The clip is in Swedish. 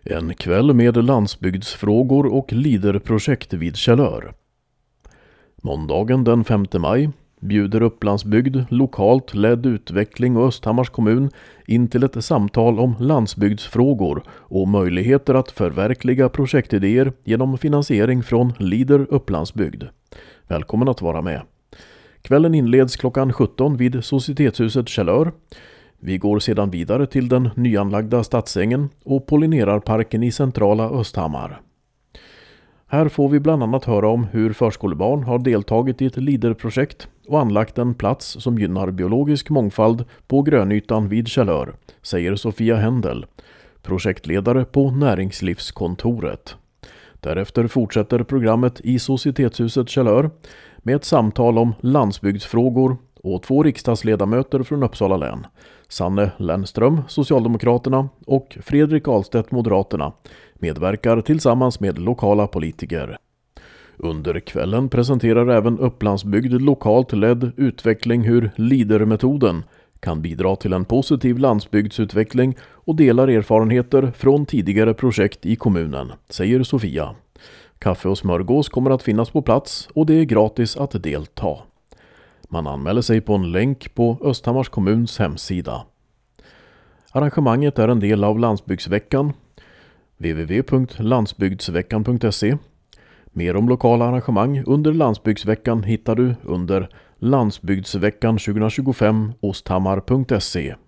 En kväll med landsbygdsfrågor och Leaderprojekt vid Kjellör. Måndagen den 5 maj bjuder Upplandsbygd, lokalt ledd utveckling och Östhammars kommun in till ett samtal om landsbygdsfrågor och möjligheter att förverkliga projektidéer genom finansiering från Leader Upplandsbygd. Välkommen att vara med. Kvällen inleds klockan 17 vid Societetshuset Kjellör. Vi går sedan vidare till den nyanlagda Stadsängen och Pollinerarparken i centrala Östhammar. Här får vi bland annat höra om hur förskolebarn har deltagit i ett Leaderprojekt och anlagt en plats som gynnar biologisk mångfald på grönytan vid Kjellör, säger Sofia Händel, projektledare på Näringslivskontoret. Därefter fortsätter programmet i Societetshuset Kjellör med ett samtal om landsbygdsfrågor och 2 riksdagsledamöter från Uppsala län, Sanne Lennström, Socialdemokraterna, och Fredrik Ahlstedt, Moderaterna, medverkar tillsammans med lokala politiker. Under kvällen presenterar även Upplandsbygd lokalt ledd utveckling hur Leader-metoden kan bidra till en positiv landsbygdsutveckling och delar erfarenheter från tidigare projekt i kommunen, säger Sofia. Kaffe och smörgås kommer att finnas på plats och det är gratis att delta. Man anmäler sig på en länk på Östhammars kommuns hemsida. Arrangemanget är en del av Landsbygdsveckan, www.landsbygdsveckan.se. Mer om lokala arrangemang under Landsbygdsveckan hittar du under Landsbygdsveckan 2025 osthammar.se.